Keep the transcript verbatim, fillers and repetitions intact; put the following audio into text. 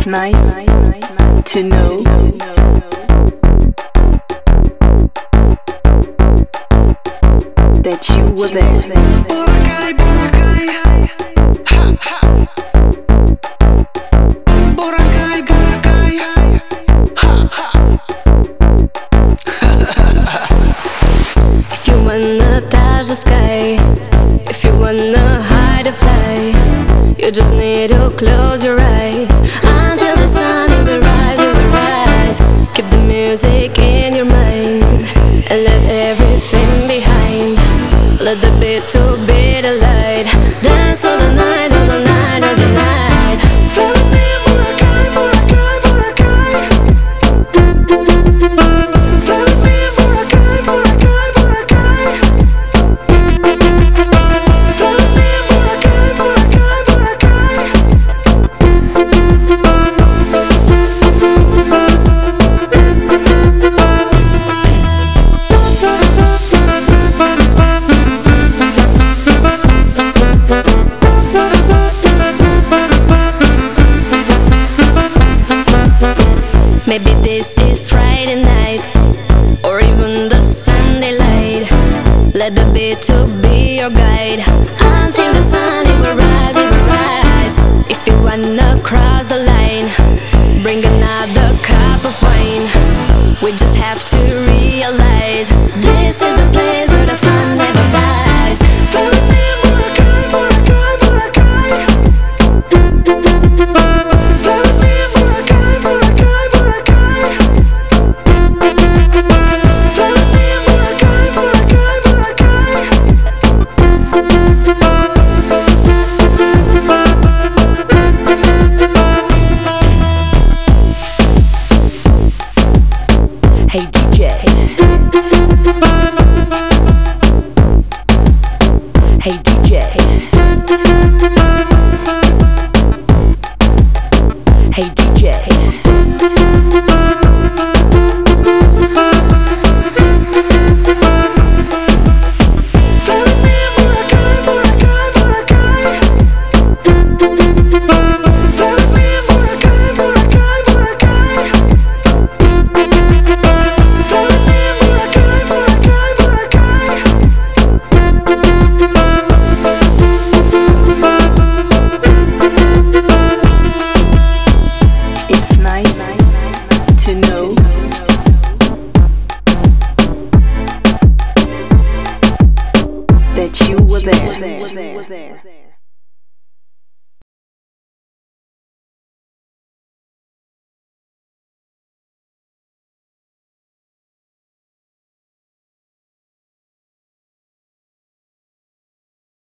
It's nice to know that you were there. Boracay, Boracay, ha, ha. Boracay, Boracay, ha, ha. If you wanna touch the sky, if you wanna hide or fly, you just need to close your eyes until the sun it will rise, it will rise. Keep the music in your mind and let everything behind. Let the beat to be the light. Dance all the night, all the night, all the night. Follow me, Boracay, Boracay, Boracay. Follow me, Boracay, Boracay, Boracay. Follow me, Boracay, Boracay, Boracay. Maybe this is Friday night, or even the Sunday light. Let the beat to be your guide until the sun it will rise, it will rise. If you wanna cross the line, bring another cup of wine. We just have to realize this is the place where the